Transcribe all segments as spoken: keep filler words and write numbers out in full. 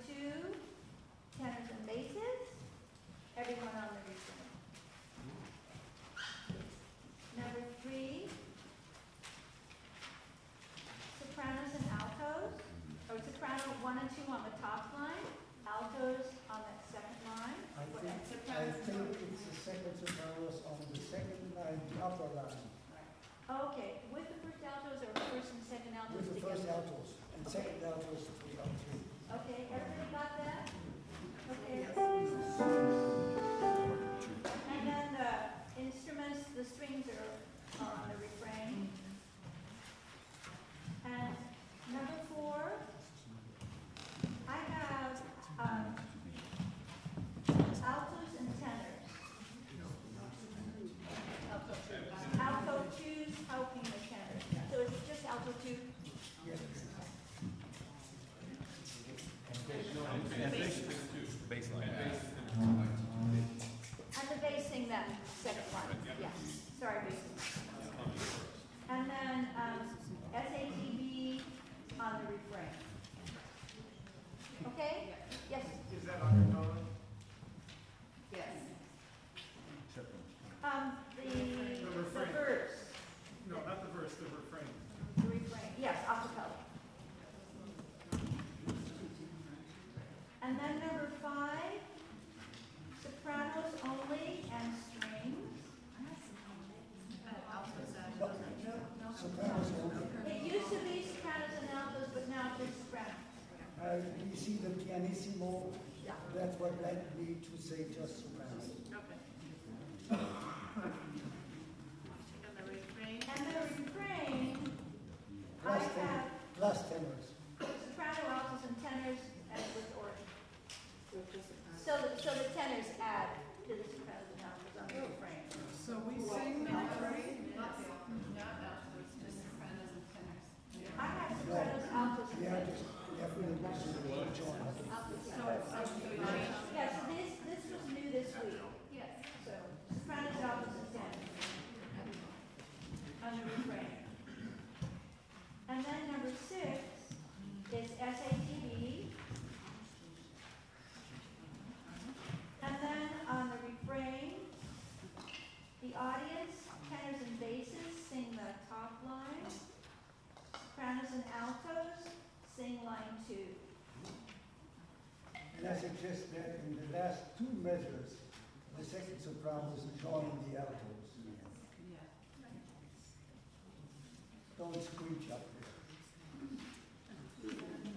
two, tenors and basses, everyone on the refrain. Number three, sopranos and altos, or soprano one and two on the top line, altos on the second line. I think, I think it's the second sopranos on the second line, the upper line. Okay, with the first altos or first and second altos With the together? first altos, and second altos, three on three. Okay, everybody got that? Okay. And then the instruments, the strings are, are on the refrain. And number four, I have, um, altos and tenors. Alto twos helping the tenors. So is it just alto two? Yes. Baseline. And the basing then, second one, yes, sorry, basing. And then, um, S A T B on the refrain. Okay? Yes? Is that on your phone? Yes. Um, the, The the refrain. verse, No, not the verse, the refrain. the refrain, yes, acapella. And then number five, sopranos only and strings. Sopranos only. It used to be sopranos and altos, but now it's just sopranos. Uh, you see the pianissimo, Yeah. that's what led me to say just sopranos. Okay. And the refrain? And the refrain, I Plus ten, have plus tenors. soprano, altos, and tenors, and with organ. So just soprano. So, the- so the tenors add to the sopranos and altos on the refrain. So we sing the three? I have sopranos, altos, and Yeah, tenors. just, definitely listen to the joint. Altos, So, tenors. so the Yeah, so this, this was new this week. Yes. So sopranos, altos, and tenors on the refrain. And then number six is S A T B. And then on the refrain, the audience, tenors and basses sing the top line. Sopranos and altos sing line two. And I suggest that in the last two measures, the second sopranos join the altos. Don't screech up there.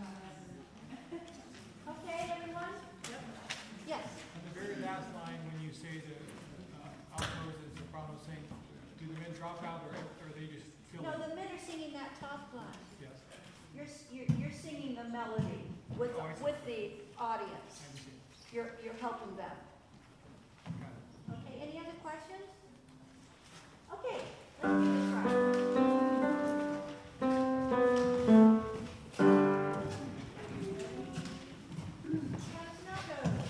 Okay, everyone? Yes. On the very last line, when you say the uh, altos and sopranos sing, do the men drop out or, or they just fill No, it? the men are singing that top line. Yes, You're, s- you're, you're singing the melody with, Oh, I see. with the audience. I understand. You're, you're helping them. Got it. Okay, any other questions? Okay, let's give it a try. Castanacos.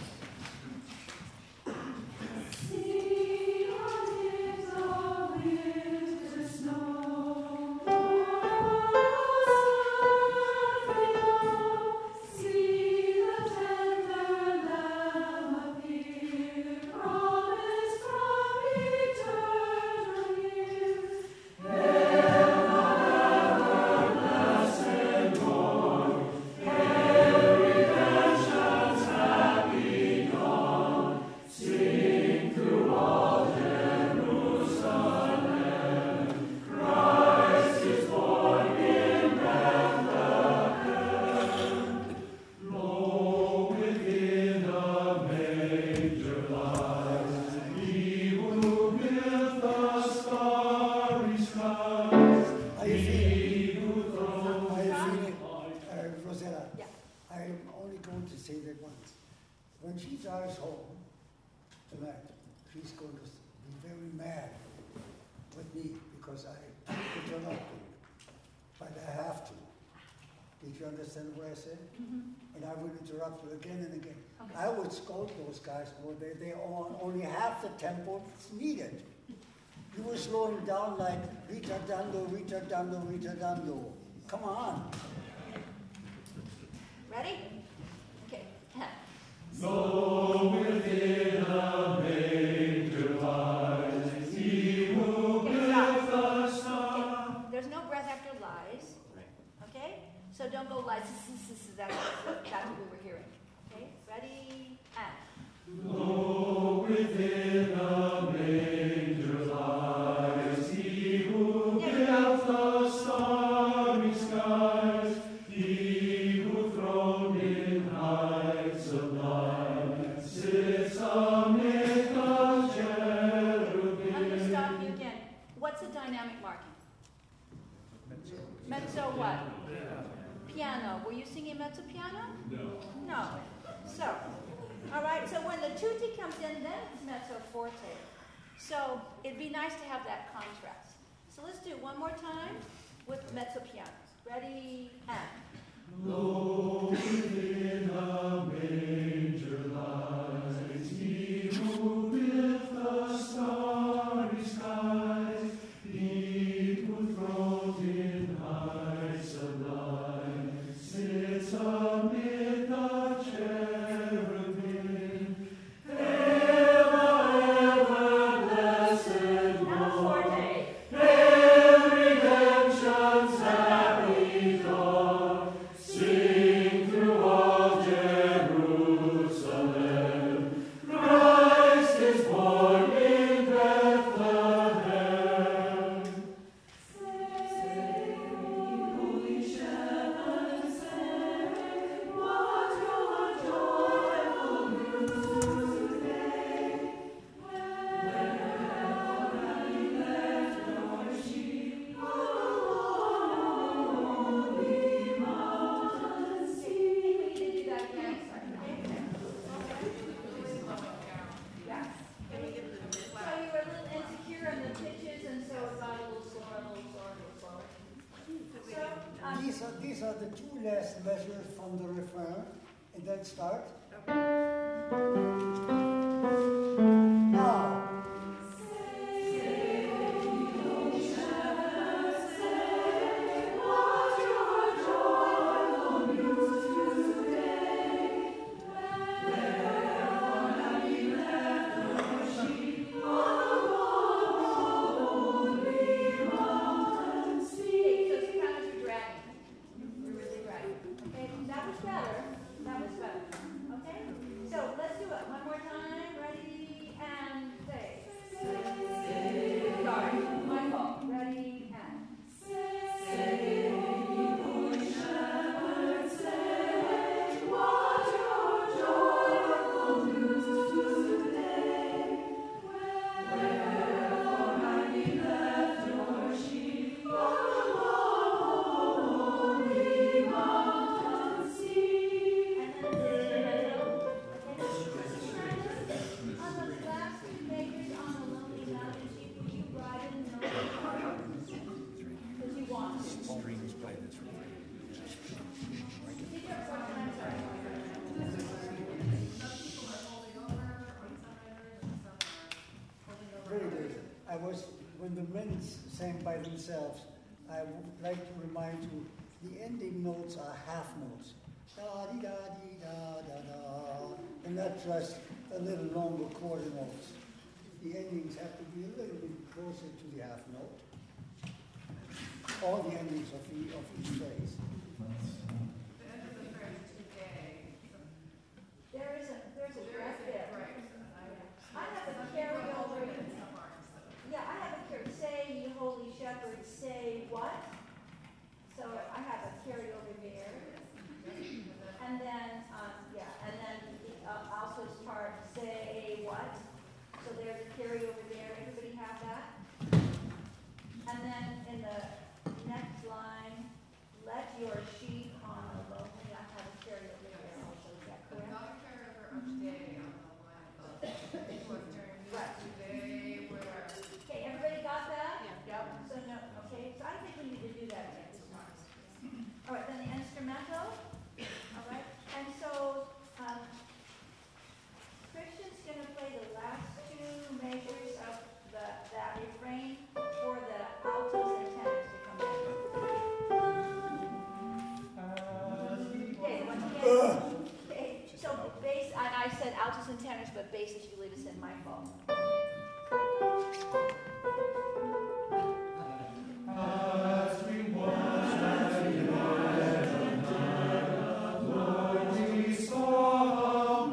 Are you feeling? Are you feeling? Uh, Rosella? Yeah. I'm only going to say that once. When she drives home tonight, she's going to be very mad with me because I interrupted, but I have to. Did you understand what I said? Mm-hmm. And I would interrupt you again and again. Okay. I would scold those guys more. They they on only half the tempo that's needed. You were slowing down like ritardando, ritardando, ritardando. Come on. Ready? Okay. Ready, and. Lo, within a manger lies he who built the starry skies, he who throned in heights sublime sits amid the cherubim. I'm going to stop you again. What's a dynamic marking? Mezzo what? Piano. Were you singing mezzo piano? No. No. So, all right, so when the tutti comes in, then it's mezzo forte. So it'd be nice to have that contrast. So let's do it one more time with mezzo pianos. Ready, and. Lo, within a manger lies he who built the starry skies, he who throned in heights sublime sits amid the cherubim. Hail the ever blessed Now Lord, forte. hail redemption's happy dawn. Sing through all Jerusalem, Christ is born in Bethlehem. Say, holy shepherds, say, what your joyful news today? Wherefore have ye left your sheep on a lonely mountain See, sea? we need to do that again. Yes. Can we get the mid So you were a little insecure in the pitches, and so it got a little slower, a little slower, a little slower. So, um, These are, these are the two last measures from the refrain, and then start. Now, okay, so sometimes you're dragging. You're really dragging. Okay, that was better. That was better. Okay? So let's do it one more time. Ready, and say. Sorry, my fault. Ready, and. And then instrumental. Okay? On those last two fingers on the lonely mountain sheep, would you ride in the because you want to. Strings by this Speak up one time, sorry. very good. I was, when the men sang by themselves, I would like to remind you, the ending notes are half notes. Da di da di da da da, and not just a little longer quarter notes. The endings have to be a little bit closer to the half note. All the endings of, the, of each phrase. There is a, there's a breath there. I have a carryover. Yeah, I have a carry. Say, ye holy shepherds, say what? So I have a carryover there. And then, um, yeah, and then uh, also part, say what? So there's a carryover there. Everybody have that? And then in the next line, let your sheep on the lonely, I have a carryover there also. Is that correct? Right. Okay, everybody got that? Yep. So no, okay, so I think we need to do that next time. All right, then the instrumental, all right, and so, um, Christian's gonna play the last two measures of the, that refrain for the altos and tenors to come in. Okay, once again, okay, so bass, and I said altos and tenors, but bass is usually just in my fault. As we watch that Lord, we saw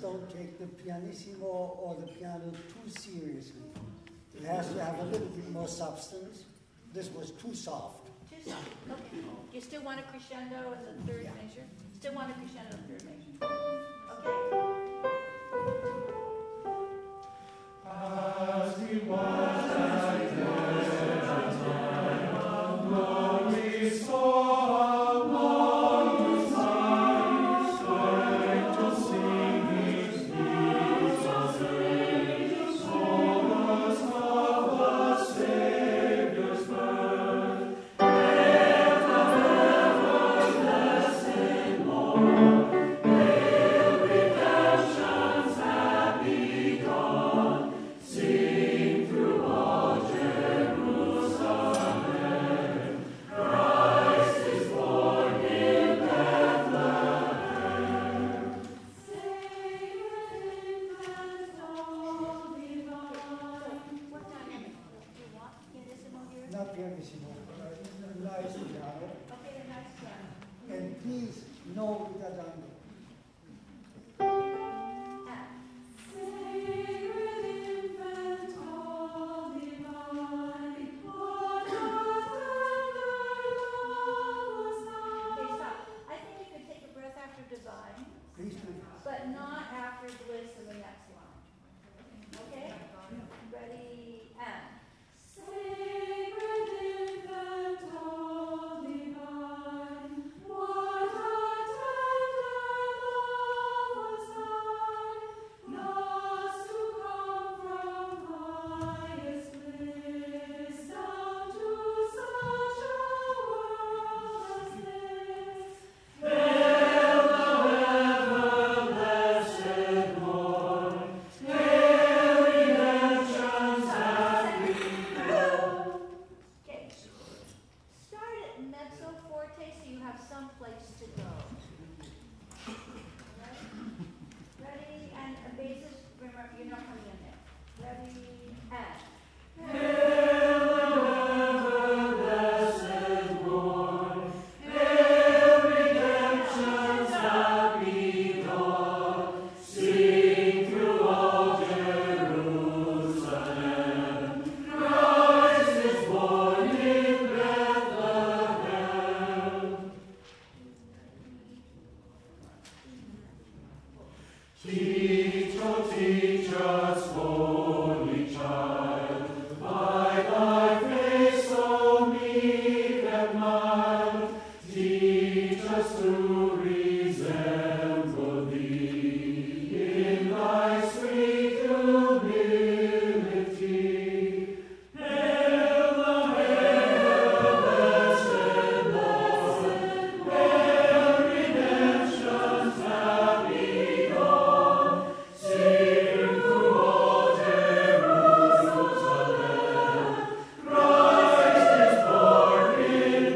don't take the pianissimo or the piano too seriously. It has to have a little bit more substance. This was too soft. Too soft. Okay. You still want a crescendo in the third measure? Still want a crescendo in the third measure? Okay. As he was at death, glory saw among the saints, straight to sing his Jesus' name, solace of the Savior's birth. Hail the ever blessed Lord, hail redemption's happy dawn. Sing through all Jerusalem, Christ is born in Bethlehem. Sacred infant, all divine. What dynamic do you want? Pianissimo here? Not pianissimo, uh, nice piano. Okay, the nice piano. And please, no ritardando. Ah. Sacred infant, all divine, what a tender love was Okay, thine. stop. I think you could take a breath after design, Please do. but not after bliss in the next line. Okay? Ready, and. Sacred infant, all divine, what a tender love was thine, lost to come from highest bliss down to such a world as this. Hail the ever blessed Lord, hail redemption's happy dawn. Okay. Start at mezzo forte so you have some place to go. Alright? Ready, and a basis, remember, you're not coming in there. Ready, and. Hail the ever blessed Lord, hail redemption's happy dawn. Sing through all Jerusalem, Christ is born in Bethlehem. Teach, oh teach us, holy child, by thy face so meek and mild. Teach us to resemble thee in thy sweet humility. Hail the ever blessed Lord, hail redemption's happy dawn. Sing through all Jerusalem, Christ is born in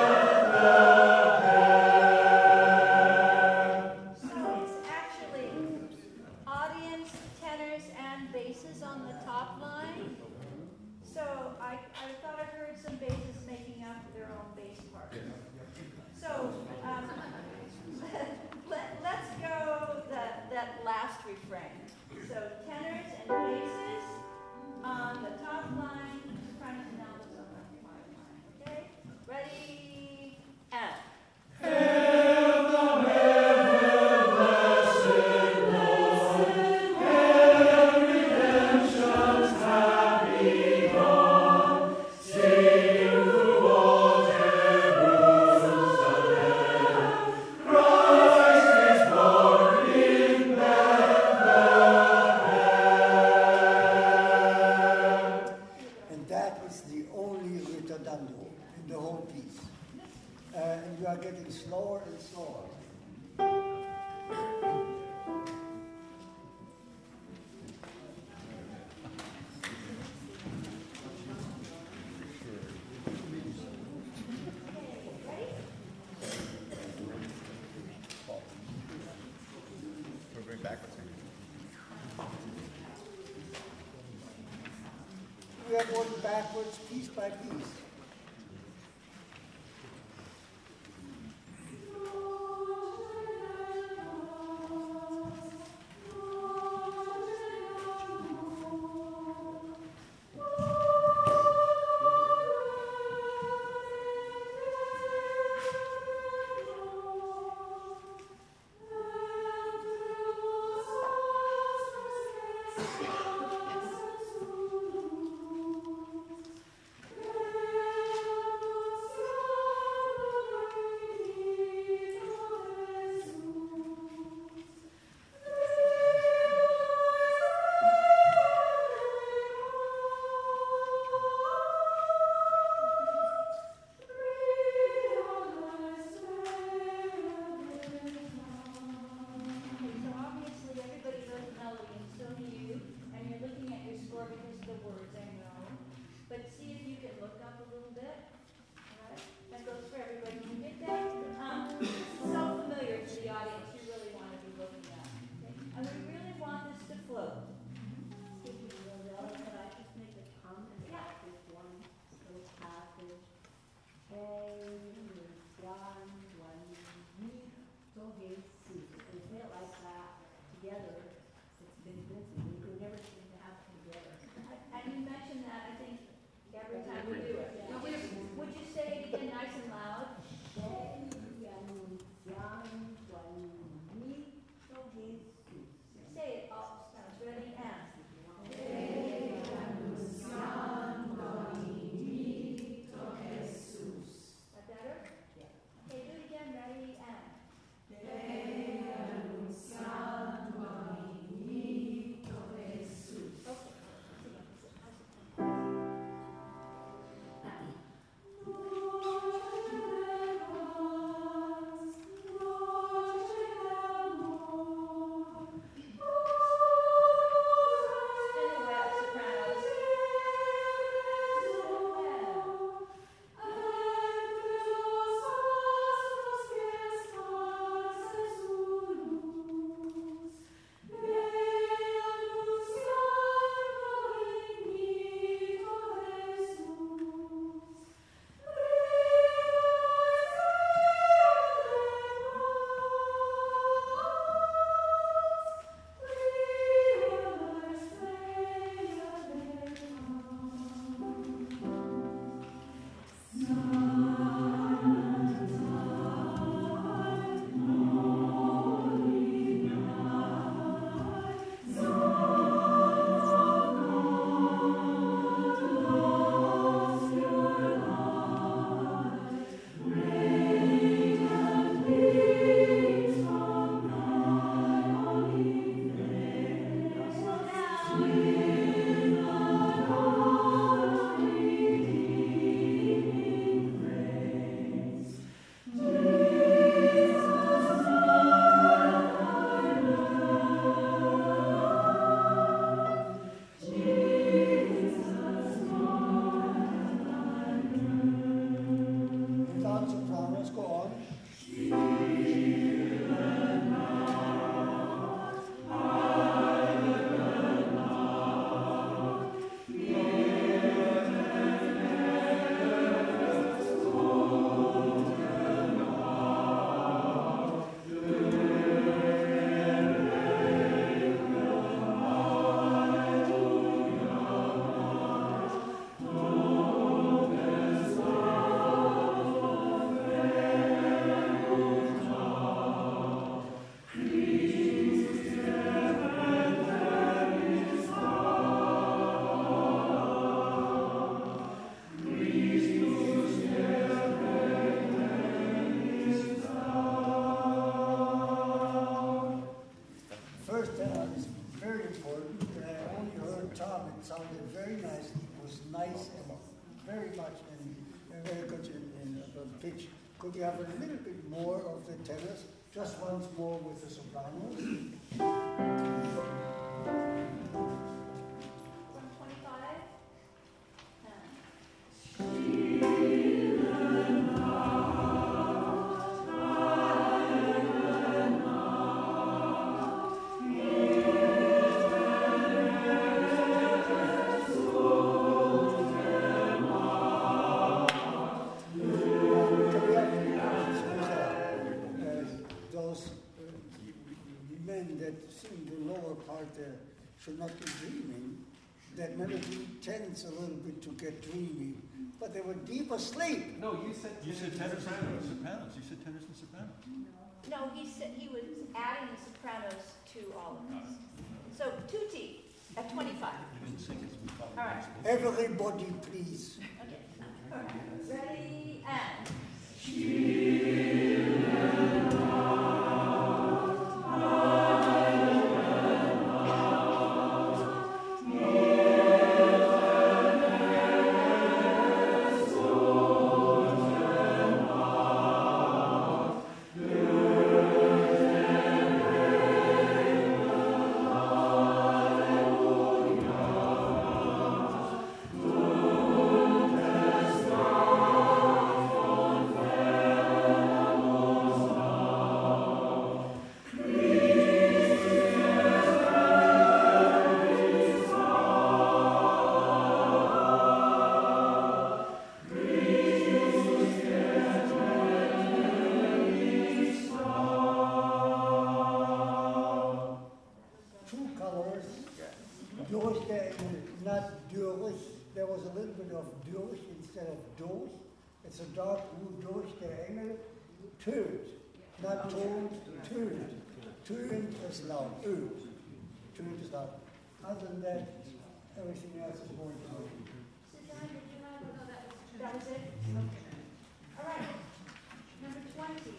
Bethlehem. So it's actually audience, tenors, and basses on the top line. So I, I thought I heard some basses making up their own bass part. So um, let, let's go that, that last refrain. So tenors and basses on the top line, sopranos and altos on the bottom line. Okay? Ready, and. Hail the ever blessed Lord, hail redemption's happy dawn. Sing through all Jerusalem, Christ is born in Bethlehem. And that is the only ritardando in the whole piece. Uh, and you are getting slower and slower. We're going backwards. We are going backwards piece by piece. Lord, together, it's been busy, we could never seem to have them together. And you mention that, I think, every time we do it. Now, would you- would you say it again nice and loud? Dei annunziamo qualunito Gesù. Say it all, sounds ready, and. That better? Okay, do it again, ready, and. very much and and very good in, in uh, pitch. Could you have a little bit more of the tenors? Just once more with the sopranos. one twenty-five. Should not be dreaming. That melody tends a little bit to get dreamy, but they were deep asleep. No, you said You said tenors and sopranos. You said tenors and sopranos. No, he said he was adding the sopranos to all of this. So tutti at twenty-five. You didn't sing it. We followed All right. the rules. Everybody, please. Okay. All right. Ready and. Alleluia. not durch. There was a little bit of durch instead of durch. It's a dark blue durch der Engel. Tönt, not tont, tönt. Tönt is loud. Ö. Tönt is loud. Other than that, everything else is going to be. Suzanne, did you have, no, that was, that was it? Okay. All right, number twenty.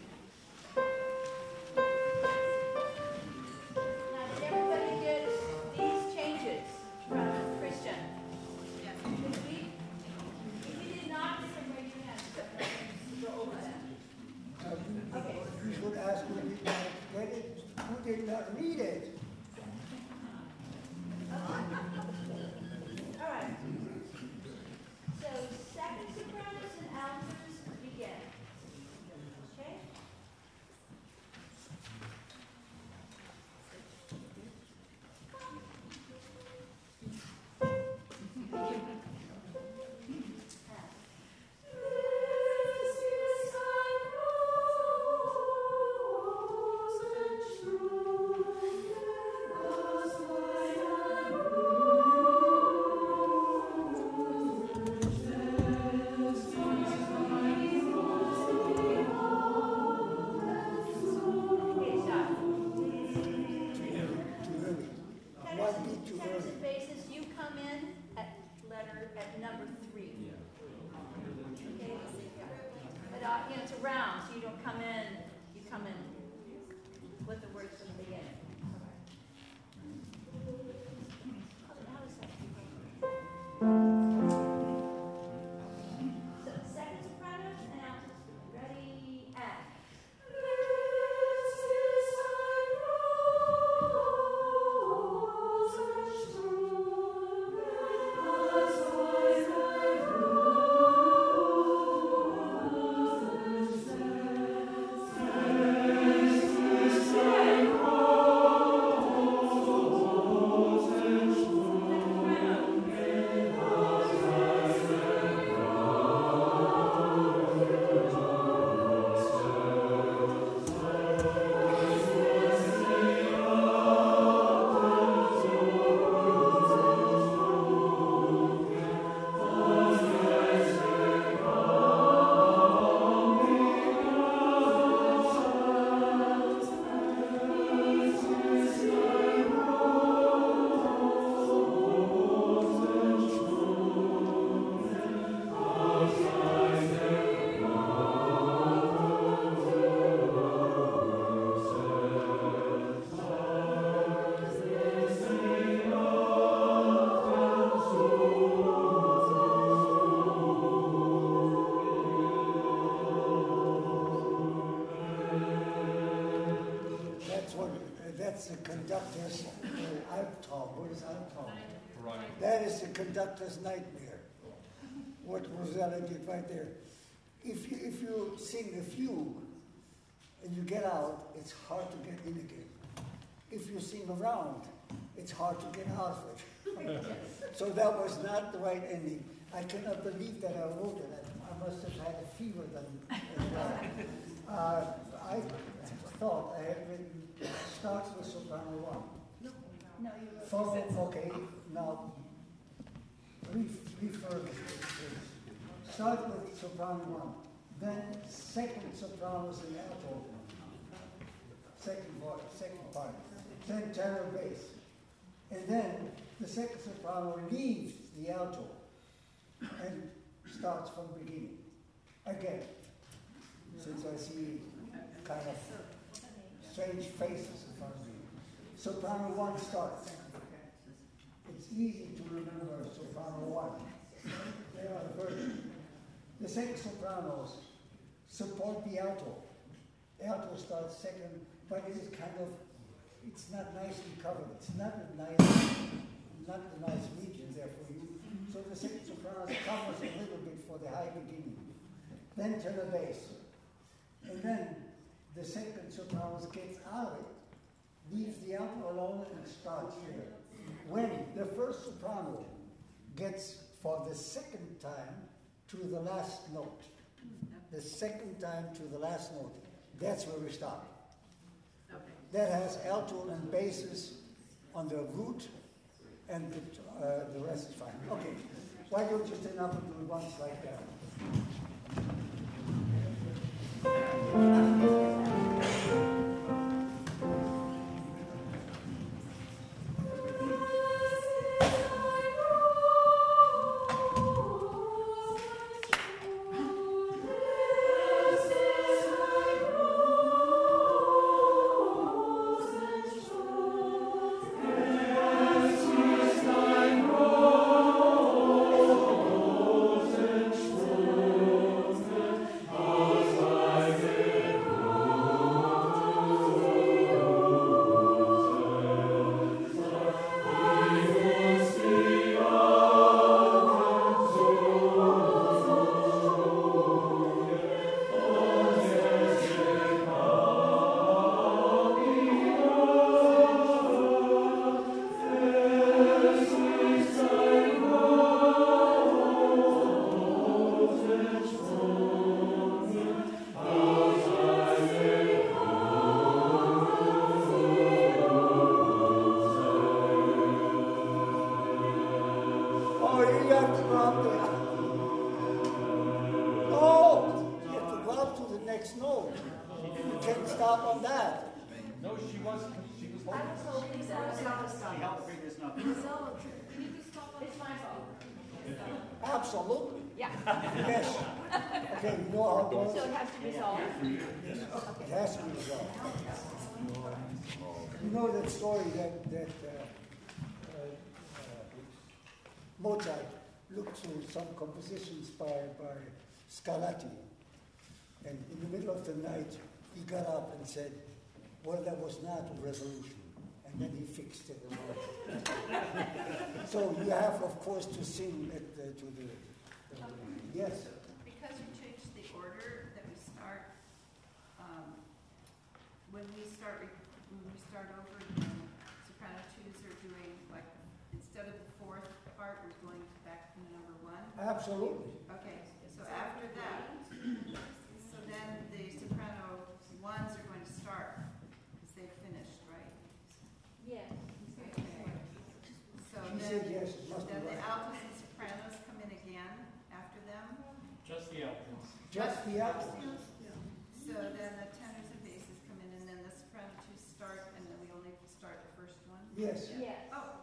Now, did everybody get these changes from Christian? Yes. This week? If you did not, you can raise your hand, so I can go over that. Uh, you- Okay. You should ask who did not get it, who did not read it. All right. So second sopranos and altos begin. Okay? Okay, stop. Too early. One Tenors beat too and, tenors early. and basses, you come in at letter, at number three. Okay? But, uh, you know, it's a round, so you don't come in, you come in with the words from the beginning. How does that? So, second sopranos and altos. Ready, act. That's what, uh, that's the conductor's uh, Albtraum. What is Albtraum? That is the conductor's nightmare. What Rosella did right there. If you, if you sing the fugue and you get out, it's hard to get in again. If you sing around, it's hard to get out of it. So that was not the right ending. I cannot believe that I wrote it. I, I must have had a fever then as well. Uh, I thought I had written, starts with soprano one. No, you wrote. Follow, okay, now, re- refurbish it, please. Start with soprano one, then second sopranos and alto. Second part, second part, then tenor bass. And then the second soprano leaves the alto and starts from beginning. Again, since I see kind of strange faces in front of me. Soprano one starts. It's easy to remember soprano one. They are the version. The second sopranos support the alto. The alto starts second, but it is kind of, it's not nicely covered. It's not a nice, not a nice region there for you. So the second sopranos covers a little bit for the high beginning. Then tenor bass. And then the second sopranos gets out of it, leaves the alto alone and starts here. When the first soprano gets for the second time to the last note, the second time to the last note, that's where we stop. Okay. That has alto and basses on the root and the, uh, the rest is fine. Okay, why don't you stand up and do it once like that? Oh, you have to go up there. Oh, you have to go up to the next note. You can't stop on that. No, she was, she was I holding. was hoping that was not a stop. She helped bring this up. So, it's my fault. Absolutely. Yeah, Yes. Okay, you know how it so goes? it has to resolve. It has to be resolved. You know that story that, that uh, uh, uh, Mozart looked through some compositions by, by Scarlatti, and in the middle of the night, he got up and said, well, that was not a revolution. And then he fixed it. So you have, of course, to sing at the, to the, the yes. Because you changed the order that we start, um, when we start, re- when we start over, the soprano twos are doing, like, instead of the fourth part, we're going back to number one. Absolutely. Okay, so after that, so then the soprano ones are going to start, because they've finished, right? Yes. Okay. So She then, said yes, it must be then the right. altos and sopranos come in again after them? Just the altos. Just the altos. So then the tenors and basses come in, and then the soprano two start, and then we only start the first one? Yes. Yes. Oh,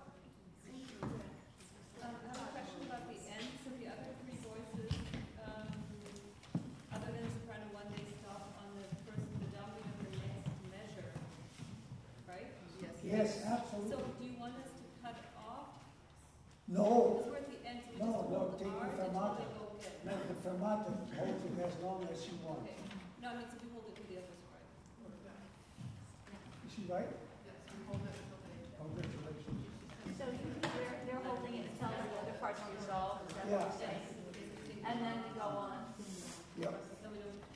Um, I have a question about the ends of the other three voices. Um, other than soprano one, they stop on the first, the doubling of the next measure, right? yes. Yes, So absolutely. do you want us to cut it off? No, Because we're at the end, so we No, just no, hold take the R until fermata. they go again. no, the fermata holds it as long as you want. Okay. No, I mean, so we hold it to the other side. Is she right? Yes, we hold it until they. Congratulations. So they're, they're holding it until the other parts are resolved, is that what you're saying? And then we go on. Yep. Then we don't.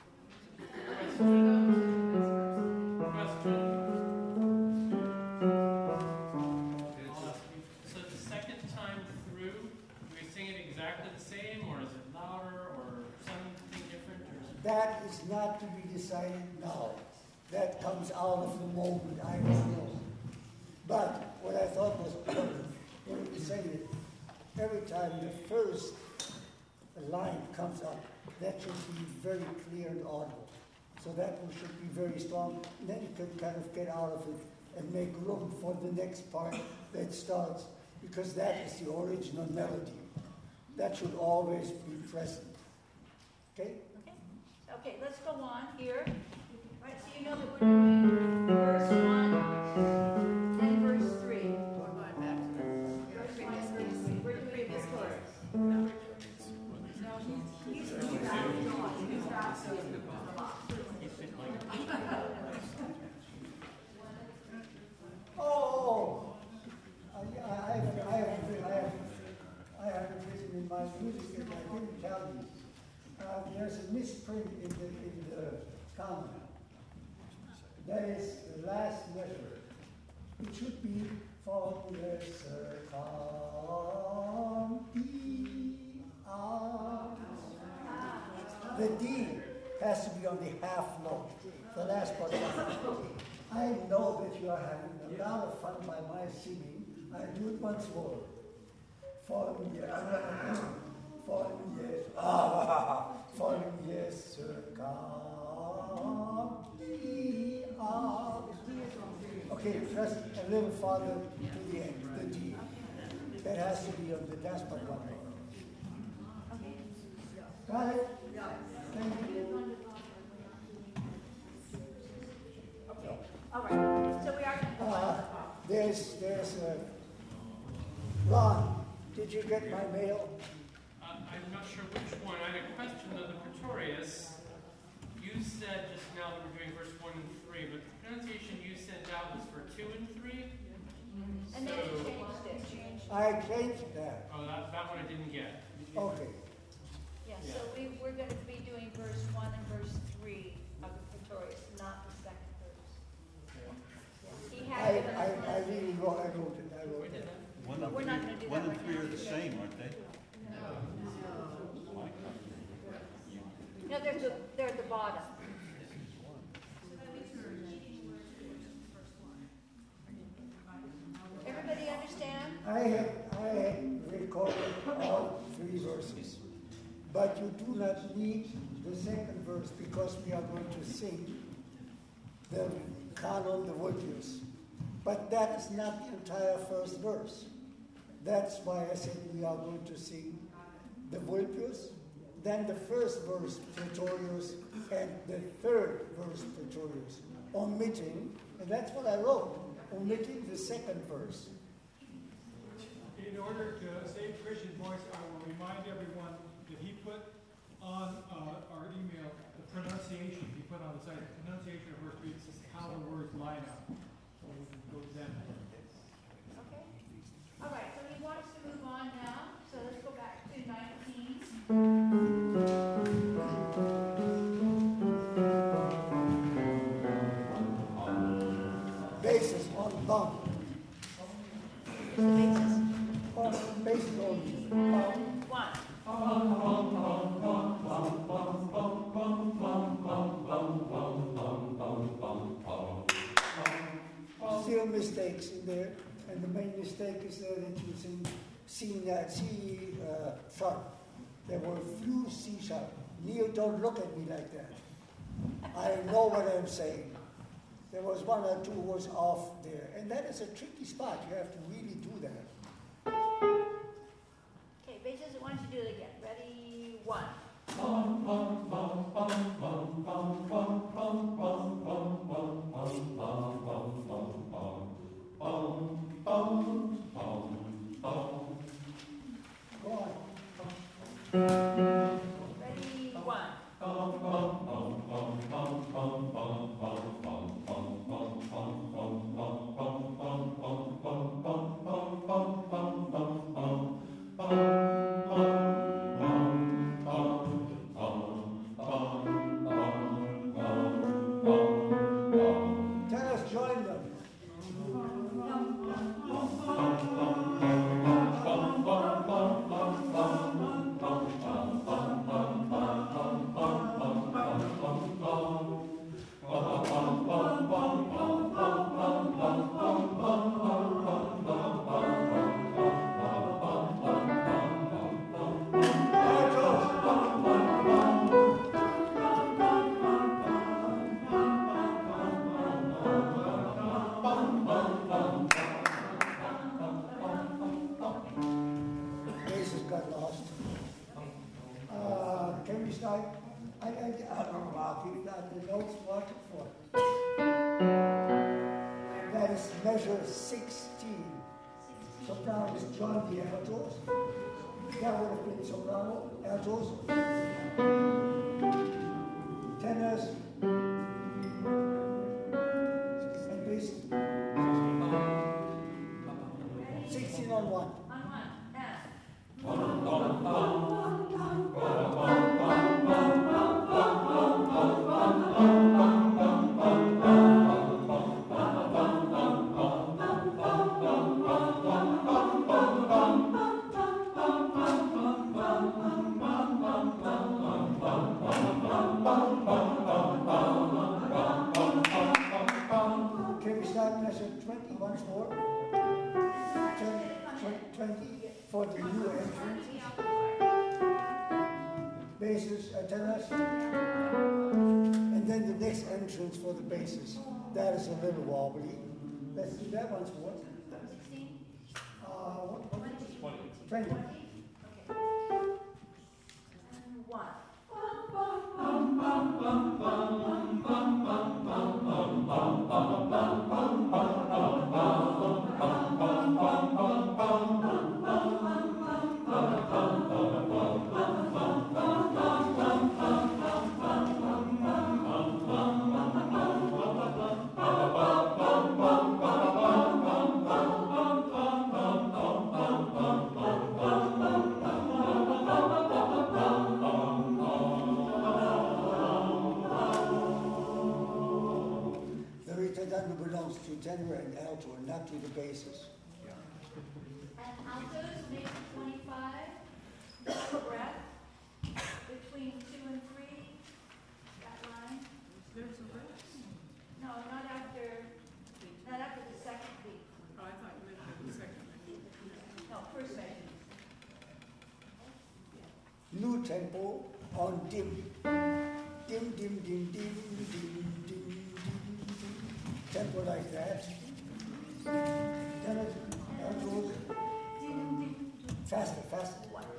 Question. I'll ask you. So the second time through, do we sing it exactly the same, or is it louder, or something different, or is it? That is not to be decided now. That comes out of the moment, I don't know. But what I thought was important, when we say it, every time the first line comes up, that should be very clear and audible. So that one should be very strong. And then you can kind of get out of it and make room for the next part that starts, because that is the original melody. That should always be present. Okay? Okay, okay, let's go on here. All right, so you know that we're doing verse one and verse three. We're going back to the Verse one previous and verse piece. three. We're doing Previous this chorus. chorus. No, he's, he's, he's out of line. He's not singing a lot. Oh, I, I, I have, I have, I have, I have it written in my music, and I didn't tell you. Uh, there's a misprint in the, in the canon. That is the last measure. It should be from the circum D out. The D has to be on the half note, the last part. I know that you are having a lot of fun by my singing. I do it once more. Fallen years, fallen years, ah, fallen years, circumstantly are. Okay, just a little farther to the end, the G. That has to be on the dashboard one. Got it? Thank you. Okay, all right, so we are going to go Uh, on. there's, there's, uh, Ron, did you get my mail? Uh, I'm not sure which one. I had a question of the Pretorius. You said just now that we're doing verse one and three, but the pronunciation you sent out was for two and three? And then you So- changed it. I changed that. Oh, that, that one I didn't get. Okay. Yeah, so we, we're going to be doing verse one and verse three of the Pretorius, not the second verse. Yeah. He I, had it in I, his I list. really wrote, I wrote it, I wrote it. One But and we're not gonna three, do one that and right three now. are the same, aren't they? No, they're, the, they're at the bottom. Everybody understand? I had, I had recorded all three verses, but you do not need the second verse because we are going to sing the canon, the Vulpius. But that is not the entire first verse. That's why I said we are going to sing the Vulpius, then the first verse, Pretorius, and the third verse, Pretorius, omitting, and that's what I wrote, omitting the second verse. In order to save Christian voice, I will remind everyone that he put on uh, our email the pronunciation, he put on the site, the pronunciation of verse three, how the words line up. So we can go to them. Okay. All right, so he wants to move on now, so let's go back to nineteen. Basis on bum. The basis. On basis on bum. One. Still mistakes in there, and the main mistake is there that you sing C, uh, C uh, sharp. There were few C sharp. Neil, don't look at me like that. I know what I'm saying. There was one or two was off there, and that is a tricky spot. You have to really do that. Okay, basis, why don't you do it again? Ready, one. Go on. Ready, one. Tell us, join them. Basis got lost. Uh, can we start? I, I, I don't know, I'll give you that, the notes, watch it for. That is measure sixteen. Soprano is John the altos. That would have been soprano, altos. Tenors. And bass. sixteen on one. On one. F. Can we start measure twenty once more? Turn minute. twenty for the new entrance. Twenty out the Bases, uh, tell us. And then the next entrance for the bases. That is a little wobbly. Let's do that once more. Sixteen? Uh, what, what? Twenty? Twenty. Twenty? Okay. And one. The ritardando belongs to tenor and alto and not to the basses. And altos make twenty-five. No breath. Between two and three. That line. There's a rest. No, not after, not after the second beat. Oh, I thought you meant for the second. No, first measure. New tempo on dim. Dim, dim, dim, dim, dim, dim, dim, dim. Tempo like that. Tenor, altos. Faster, faster.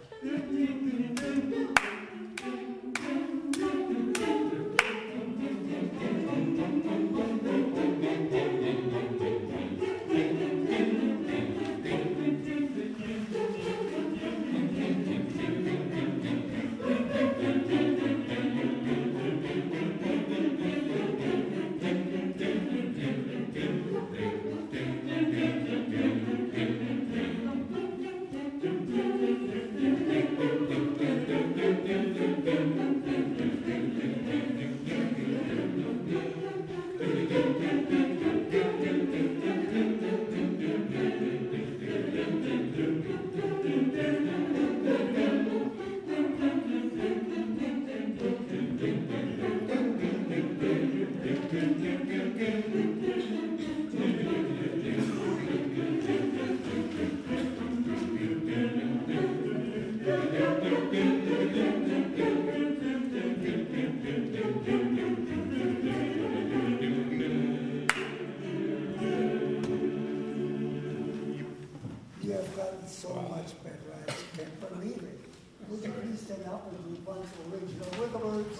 You have gotten so much better, I can't believe it. Would you please stand up and do one's original wigglers?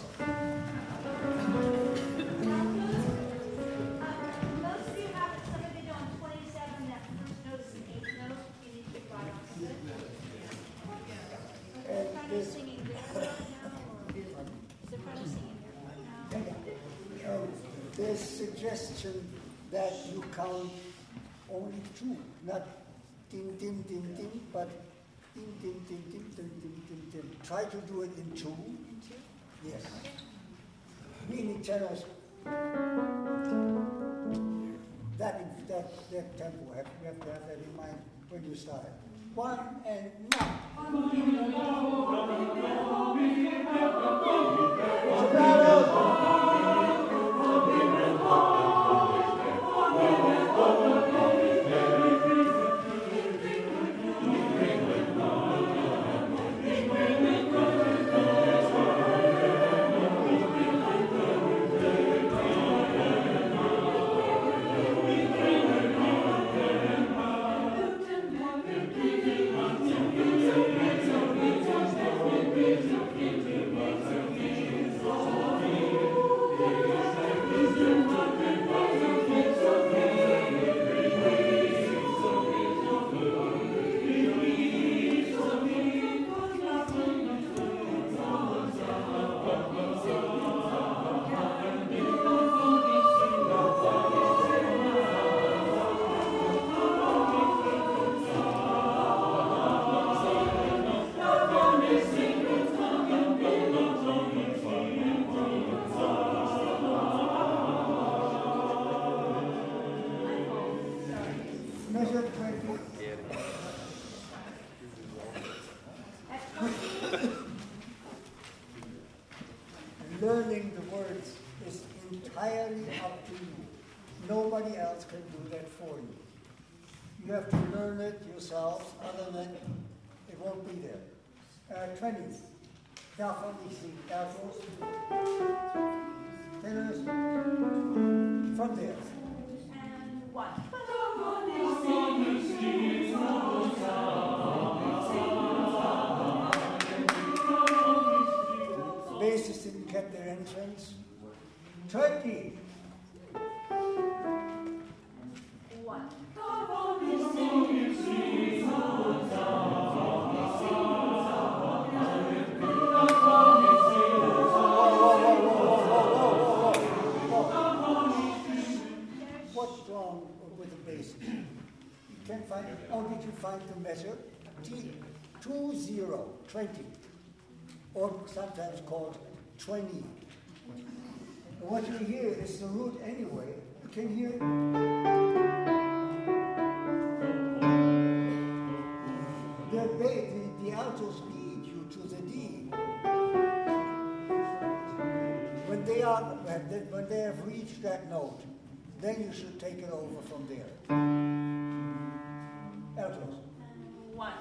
Most of you have it, some of you on twenty-seven, that first note is an eighth note, you need to get right on to it. And Soprano this, singing there right now, or soprano singing there right now? yeah, and there's suggestion that you count only two, not ding, ding, ding, ding, but ding, ding, ding, ding, ding, ding, ding, ding. Try to do it in two. In two? Yes. Meaning tenors. That, that, that tempo, have, you have to have that in mind when you start. One and now. Measure twenty. Learning the words is entirely up to you. Nobody else can do that for you. You have to learn it yourselves, other than it won't be there. Uh, twenty. Now from the C, altos, tenors, from there. And one. Basses didn't get their entrance. Twenty. One. What's wrong with the basses? You can't find it. Oh, did you find the measure? T, two zero, twenty, or sometimes called twenty. And what you hear is the root anyway. You can hear it. The, ba- the, the altos lead you to the D. When they are, when they, when they have reached that note, then you should take it over from there. Altos. One.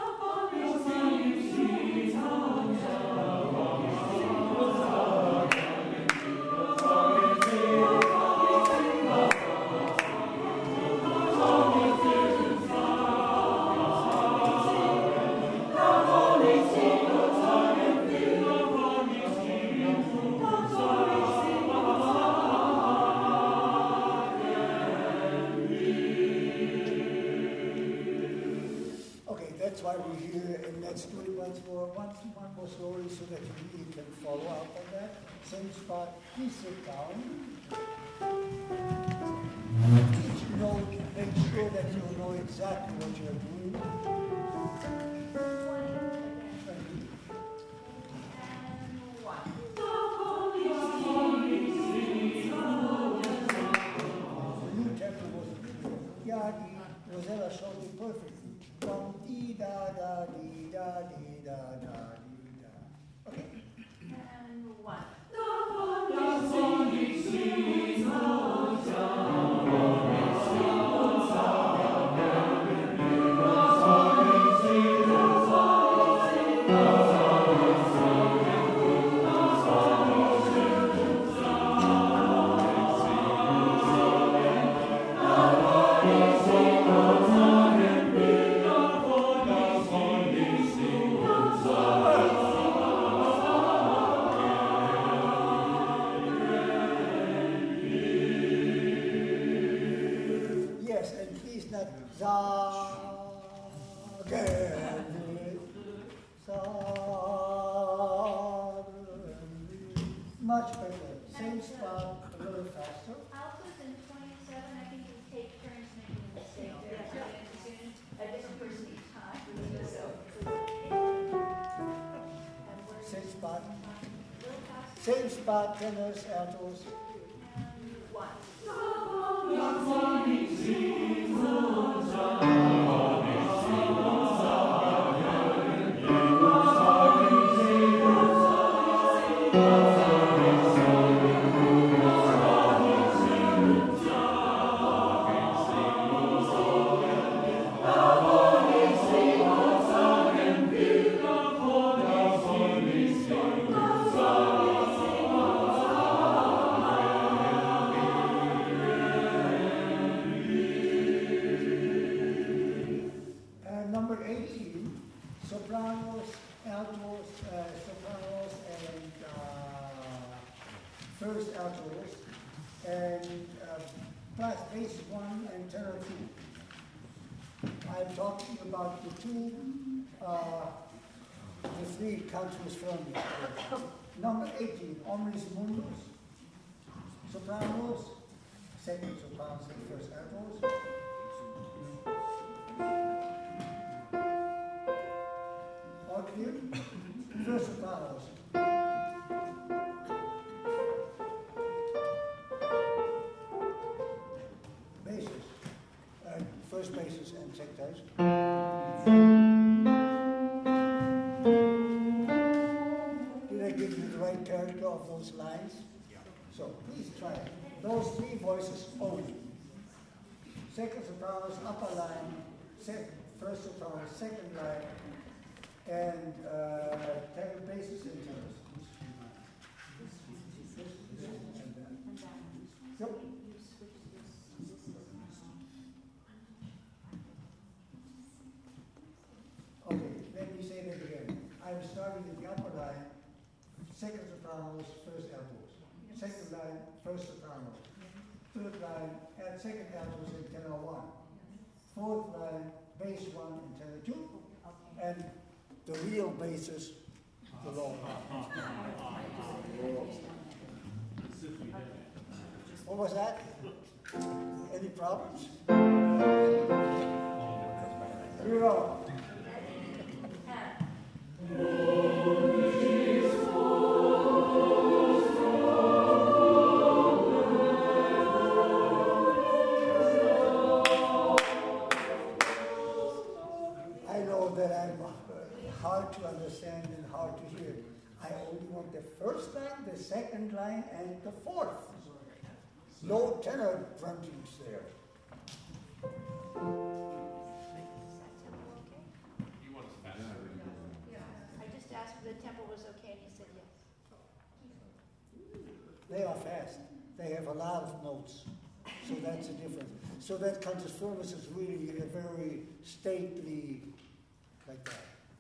Okay, that's why we're here, and let's do it once more, once, one more slowly so that you really can follow up on that. Same spot, please sit down. Each note, make sure that you know exactly what you're doing. Twenty. And one. The new tempo was, yeah, the Rosella showed it perfectly. From dee da da dee da dee da da dee da. Okay. And one. Yes, and please not za again. Za much better. Same spot, a little faster. Altos in twenty-seven, I think we take turns making a mistake there. A different person each time. So. And we're Same spot. a little faster. Same spot, tenors, altos. And one. Uh, number eighteen, sopranos, altos, uh, sopranos, and uh, first altos, and uh, bass, bass one and tenor two. I'm talking about the two, uh, the three cantus firmi. Number eighteen, omnis mundus, sopranos, second sopranos and first altos. All clear? First sopranos. Basses. Uh, first basses and sectors. Did I give you the right character of those lines? Yeah. So please try it. Those three voices only. second sopranos, upper line, sec, first sopranos, second line, and uh, tenor basses and tenors. Yep. Okay, let me say that again. I'm starting in the upper line, second sopranos, first altos. Second line, first sopranos. Third line, and second altos in tenor one. Fourth line, bass one and tenor two. And the real basses, the low line. What was that? Any problems? Here we go. I know that I'm hard to understand and hard to hear. I only want the first line, the second line, and the fourth. No tenor drumsticks there. You want us faster? I just asked if the tempo was okay, and he said yes. They are fast. They have a lot of notes. So that's the difference. So that Cantus Firmus is really a very stately, like that.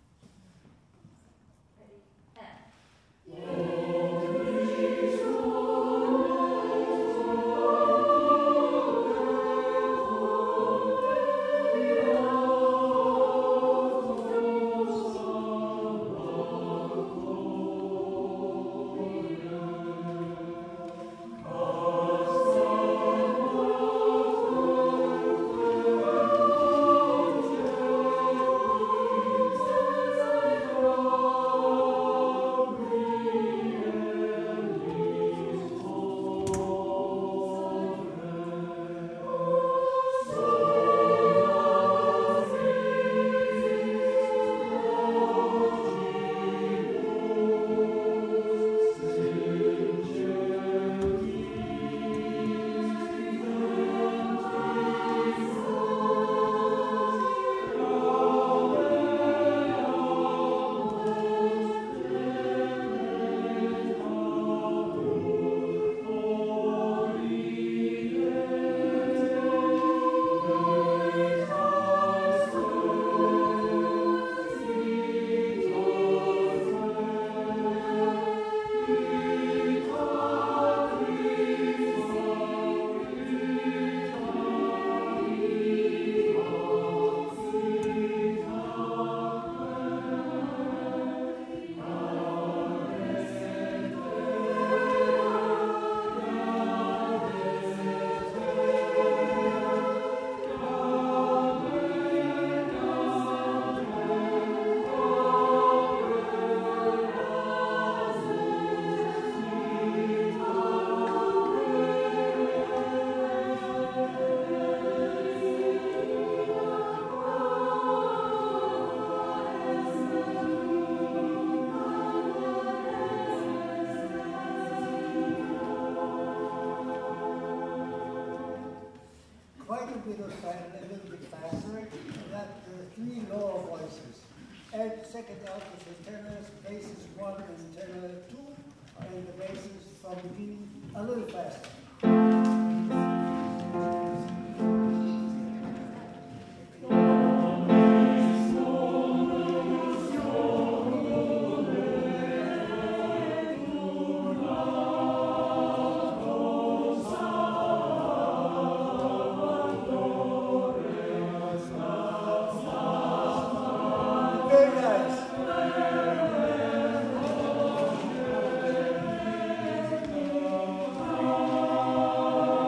Second alto for tenors, basses one and tenor two, and the basses from D a little faster. Thank you.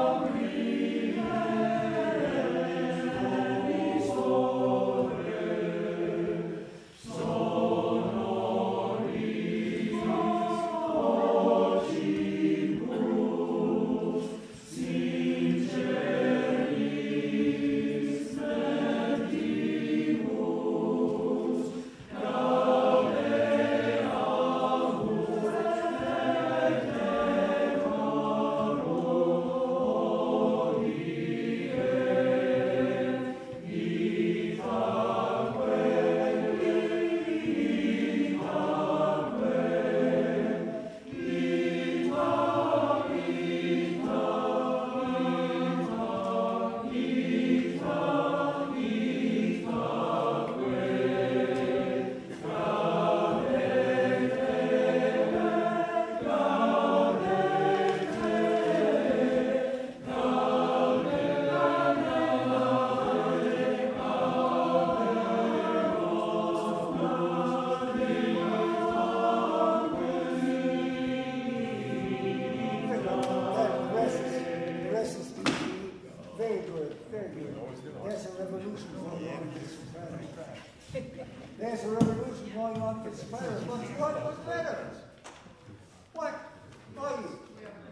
there's a revolution going on in soprano. There's a revolution going on with sopranos. What's what with letters? What? Why? We have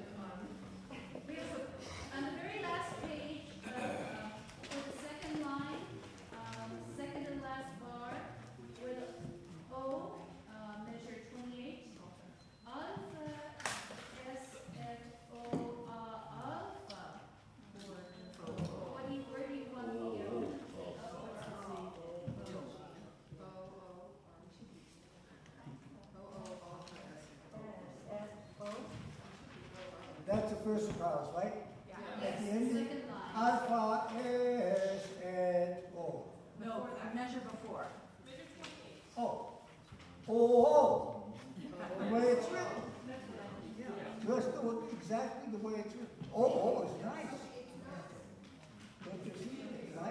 a- On the very last page, uh, for the second line, um, second to last bar, where the O, uh, measure twenty-eight, alpha, S, F, O, uh, alpha. What do you, where do you want the, uh, That's the first sopranos, right? Yes, At the end, second line. alpha, S, and O. No, I measured before. Oh. Oh, oh. The way it's written. Just the, way- exactly the way it's written. Oh, oh, it's nice. Don't you see? It's nice.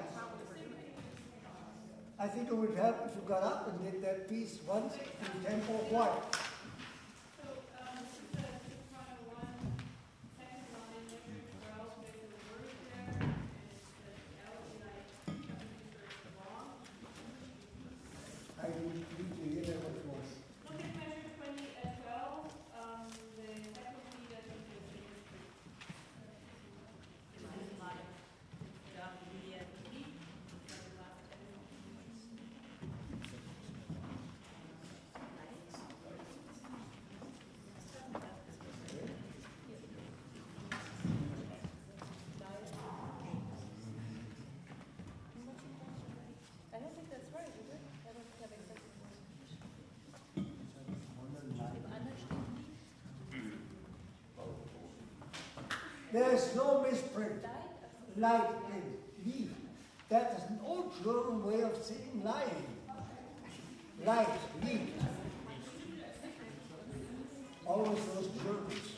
I think it would help if you got up and did that piece once in tempo. What? So, um, this is a soprano one, second line, measure twelve, there's a word there, and it's the L, and I, I think it's wrong. I need need to hear that what was. Look at measure twenty at twelve, um, the second key that is the same. I don't think that's right, is it? I don't have excessive There's no misprint. Light in lead. That is an old German way of saying lying. Light, lead. Always those Germans.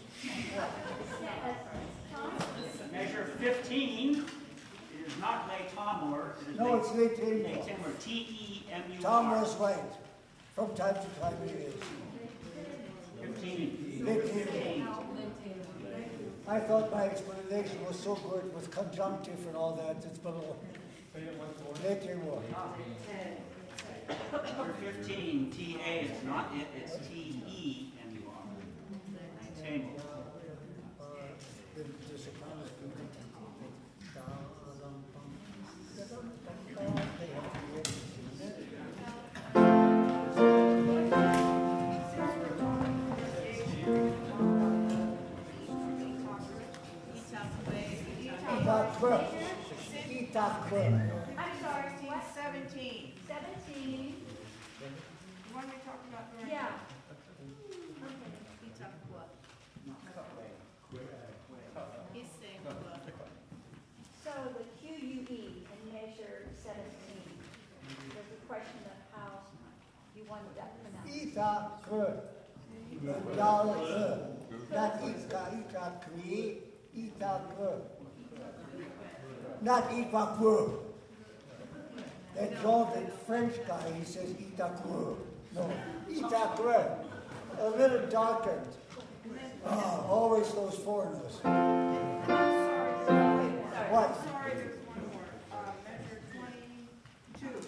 Measure fifteen is not Le Tamor. It is No, it's late Le Tamor. Tamor. T E M U R. Tom was right. From time to time it is. Fifteen. Late Tamor. I thought my explanation was so good with conjunctive and all that. It's been a Say it once more. late Tamor. Number fifteen, T A is not it, it's T E M U R. Tamor. The, the sopranos do the they have to be able to sing that. Itakwe. Itakwe. I'm sorry, what? Seventeen, Seventeen, the one we talked about during. yeah. He's saying, So the Q U E in measure seventeen, there's a question of how you wanted that pronounced. Itakwe. Itakwe. Not Ita, Itakwe. Itakwe. Not Itakwe. That Jean, that French guy, he says Itakwe. No, Itakwe. A little darkened. Ah, always those foreigners. Sorry, sorry. What? Sorry, there's one more. Uh, measure twenty-two.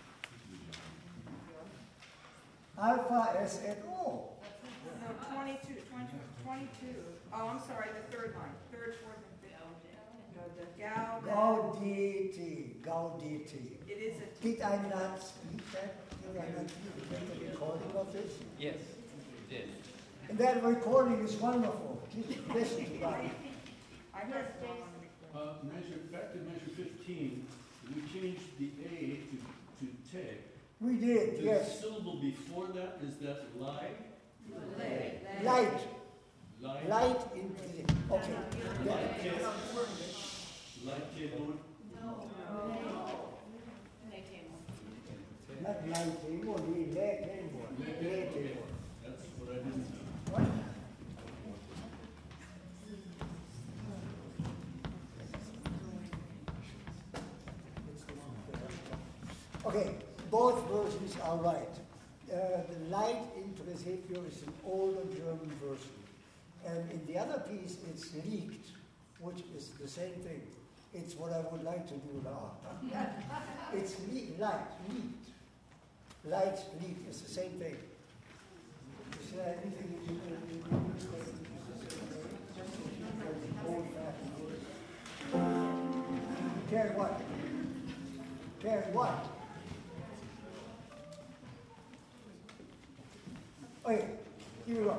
Alpha S N O. No, twenty-two, twenty, twenty-two. Oh, I'm sorry, the third line, third, fourth, and fifth. No, the gal. Gaudete. Gaudete. It is a. Did I not speak that? Did I not make a recording of this? Yes, you did. And that recording is wonderful. Just listen to that. I heard it. Uh, measure, back to measure fifteen, we changed the A to, to te. We did, The yes. syllable before that, is that lie? Light. Lie? Light in the. Okay. Yeah. Light te. Light te Lord? Not light, or we let him. That's what I didn't know. What? Okay, both versions are right. Uh, the light in Tresepio is an older German version. And in the other piece, it's liegt, which is the same thing. It's what I would like to do now. It's lead, light, lead. Light, lead, it's the same thing. Is there anything that you can do? Old fashioned words. Carry what? Carry what? Okay, here we go.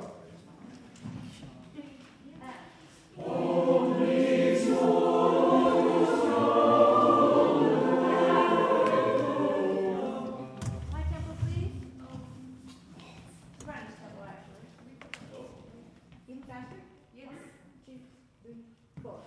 My tempo, please. Soprano's tempo, actually. Even faster? Yes. One, two, three, four.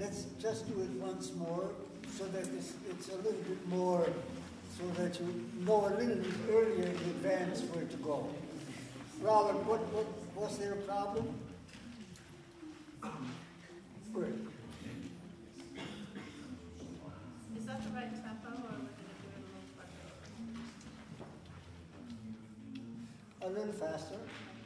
let's just do it once more so that it's, it's a little bit more, so that you know a little bit earlier in advance where to go. Robert, what, what was there a problem? Good. Is that the right tempo, or are we gonna do it a little quicker? A little faster.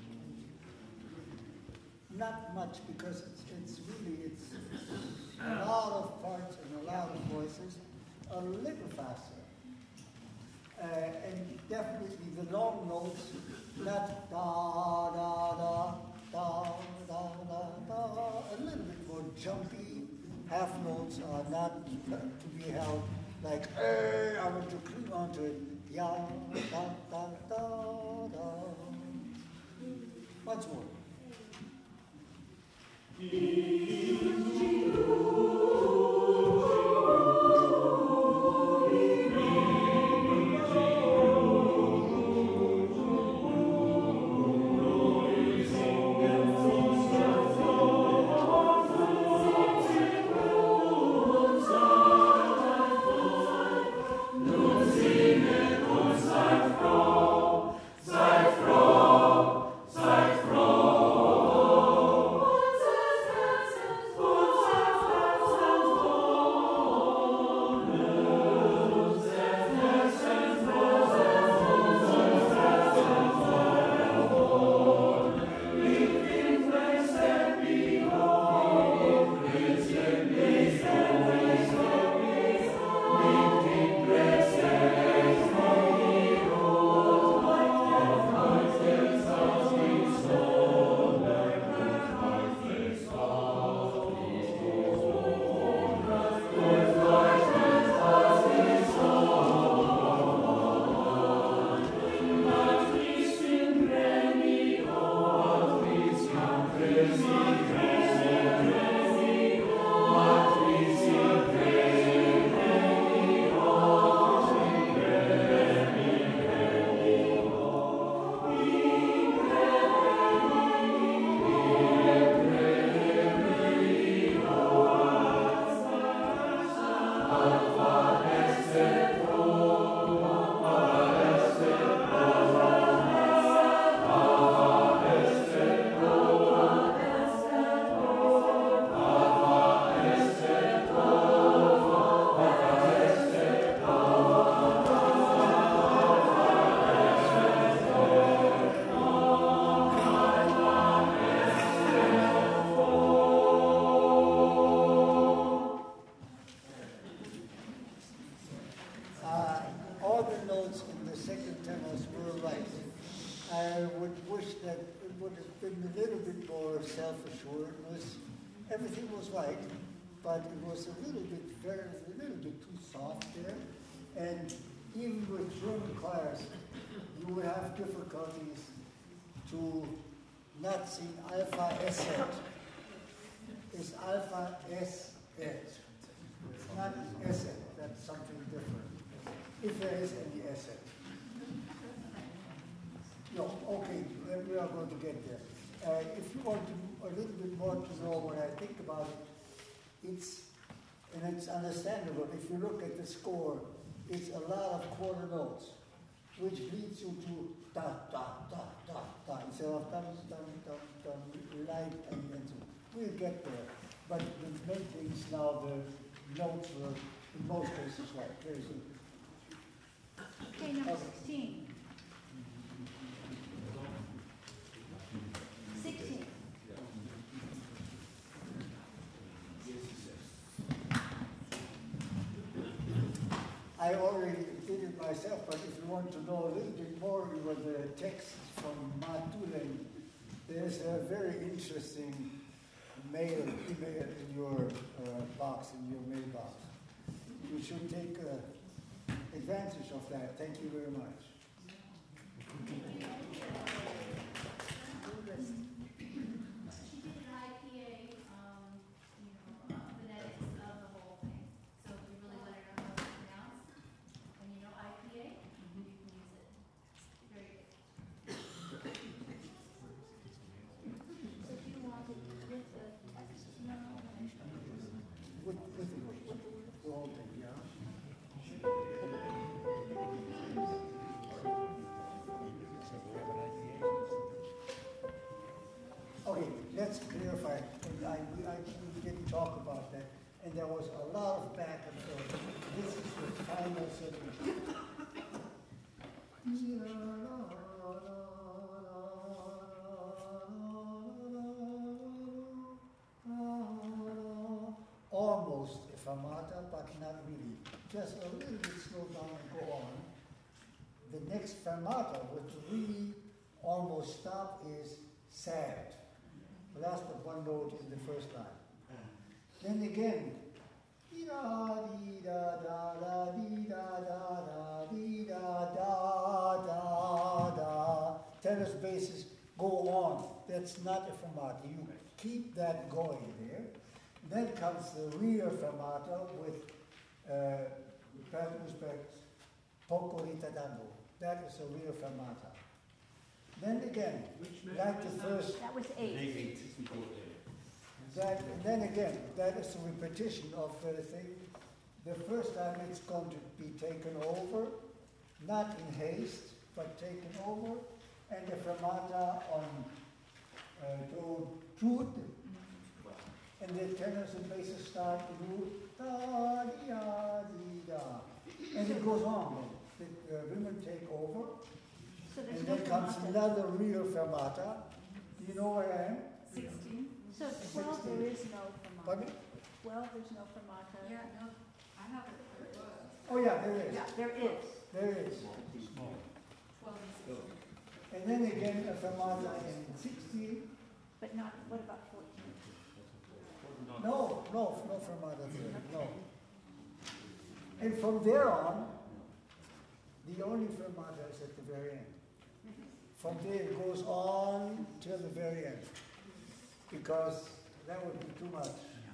Not much, because it's, it's really, it's a lot of parts and a lot of voices. A little faster. Uh, and definitely the long notes, not da da da da da da da. A little bit more jumpy. Half notes are not to be held like, eh, I want to cling on to it. Ya da da da da. Once more. Self-assured, was everything was right, but it was a little bit very, a little bit too soft there. And even with German choirs, you would have difficulties to not sing alpha esset. It's alpha S et. It's not esset, that's something different. If there is any esset. No, okay, then we are going to get there. Uh, if you want to, a little bit more to know what I think about it, it's, and it's understandable, if you look at the score, it's a lot of quarter notes, which leads you to da, da, da, da, da, instead of dum, dum, dum, dum, light, and, and so we'll get there. But the main thing is now the notes were, in most cases, right, very good. Okay, number sixteen. Sixteen. I already did it myself, but if you want to know a little bit more about the texts from Matulen, there's a very interesting mail, email in your uh, box, in your mailbox. You should take uh, advantage of that. Thank you very much. She did an I P A, um, you know, uh, phonetics of the whole thing. So if you really want to know how it's pronounced, and you know I P A, you can use it. Very good. So if you wanted with the text, no, with, with the, the whole thing, yeah? Okay, let's clarify, and I, we, I, we didn't talk about that, and there was a lot of back and forth. This is the final solution. Almost a fermata, but not really. Just a little bit slow down and go on. The next fermata, which really almost stop, is sad. Last but one note in the first line. Then again, dee da dee da da da dee da da da dee da da da da. Tenor basses go on. That's not a fermata. You keep that going there. Then comes the real fermata with uh, Pat respect, poco ritardando. That is a real fermata. Then again, like the first. That was eight. That, and then again, that is a repetition of the thing. The first time it's going to be taken over, not in haste, but taken over, and the fermata on uh, to truth, and the tenors and basses start to do da di da di da, and it goes on. The uh, women take over, So there's and no then comes fermata. another real fermata. Do you know where I am? Sixteen? So twelve, there is no fermata. Pardon me? Twelve, there's no fermata. Yeah, no, I have it. Oh yeah, there is. Yeah, there is. There is. Twelve and sixteen. And then again a fermata in sixteen. But not, what about fourteen? No, no, no fermata there, no. And from there on, the only fermata is at the very end. From there it goes on till the very end. Because that would be too much.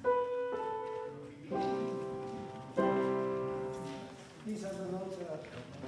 These are the notes that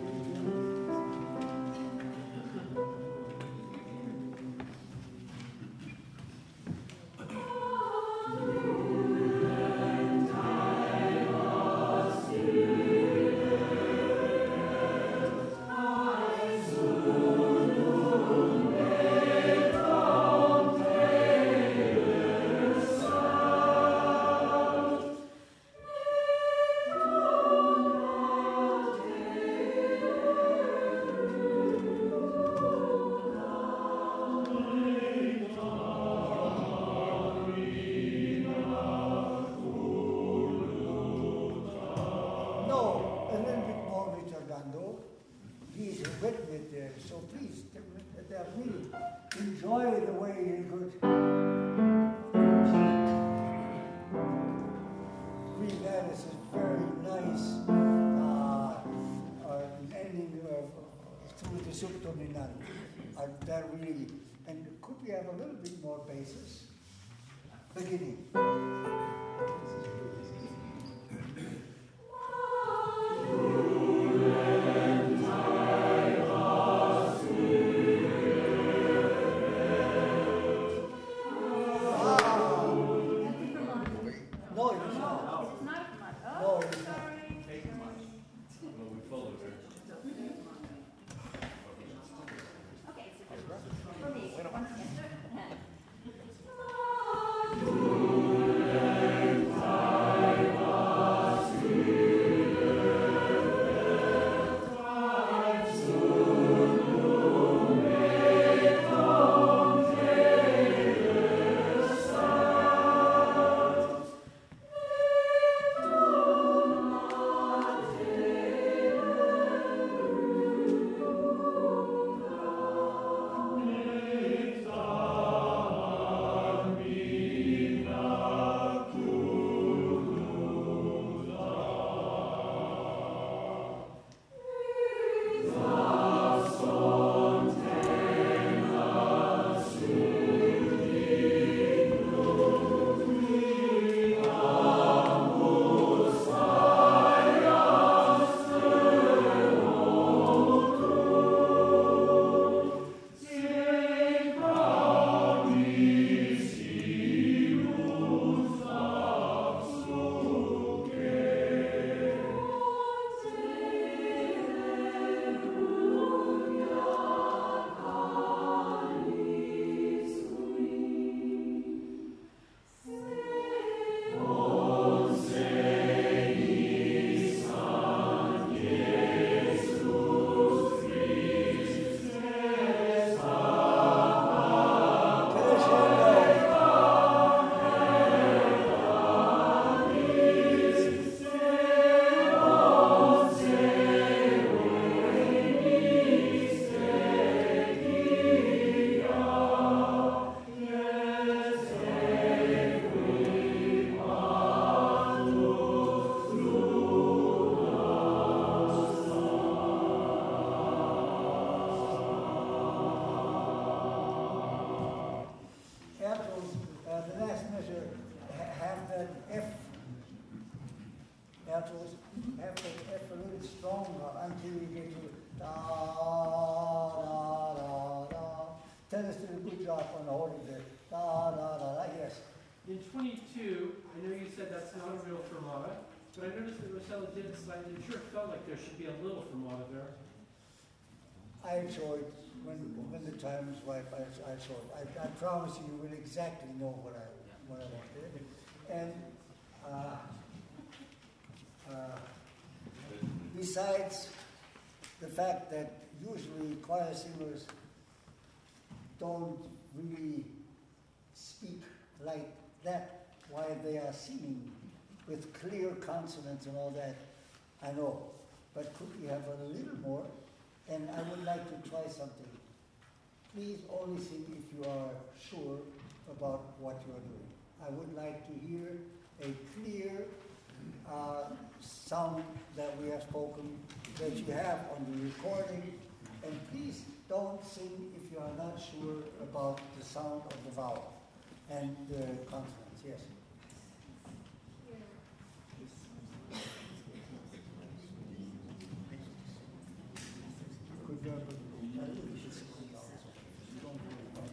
enjoy the way you could read that as a very nice uh, uh, ending uh, through the subdominant. Uh, that really, and could we have a little bit more basis? Beginning. For me, once again. to have the F a little stronger until you get to da, da, da, da. Tennis did a good job on holding the da, da, da, da, yes. In twenty-two, I know you said that's not a real fermata, but I noticed that Rosella did slightly, it sure felt like there should be a little fermata there. I saw it when, when the time was right, I, I saw it. I, I promise you, you will exactly know what I, what I wanted. And, uh, uh, besides the fact that usually choir singers don't really speak like that while they are singing with clear consonants and all that, I know. But could we have a little more? And I would like to try something. Please only sing if you are sure about what you are doing. I would like to hear a clear uh, sound that we have spoken, that you have on the recording. And please don't sing if you are not sure about the sound of the vowel and the consonants. Yes. Good job. I think we should sing it also. Don't worry about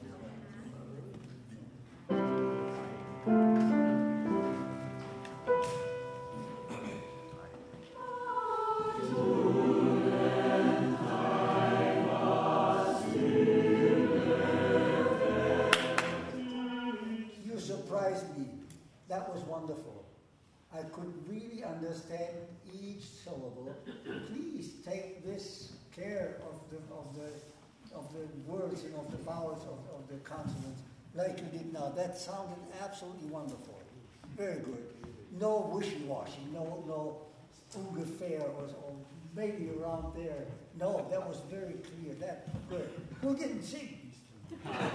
it. You surprised me. That was wonderful. I could really understand each syllable. Please take this care of the of the of the words and of the vowels of, of the consonants like you did now. That sounded absolutely wonderful. Very good. No wishy-washy, no no ungefähr or, or maybe around there. No, that was very clear. That good. Who didn't sing?